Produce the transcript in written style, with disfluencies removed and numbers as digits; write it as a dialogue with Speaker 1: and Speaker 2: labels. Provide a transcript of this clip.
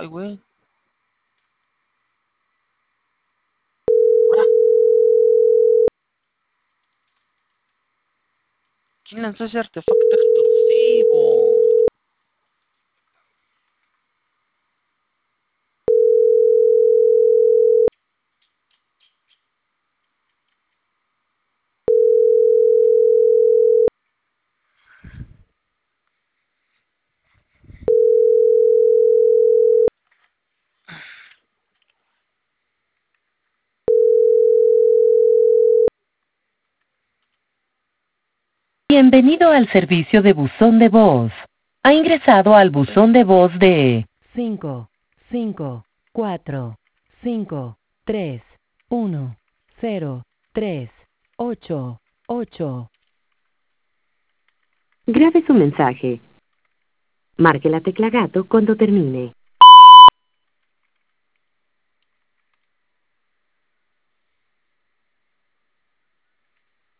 Speaker 1: güey. Ahora, ¿quién lanzó ese artefacto explosivo?
Speaker 2: Bienvenido al servicio de buzón de voz. Ha ingresado al buzón de voz de 554-531-0388. Grabe su mensaje. Marque la tecla gato cuando termine.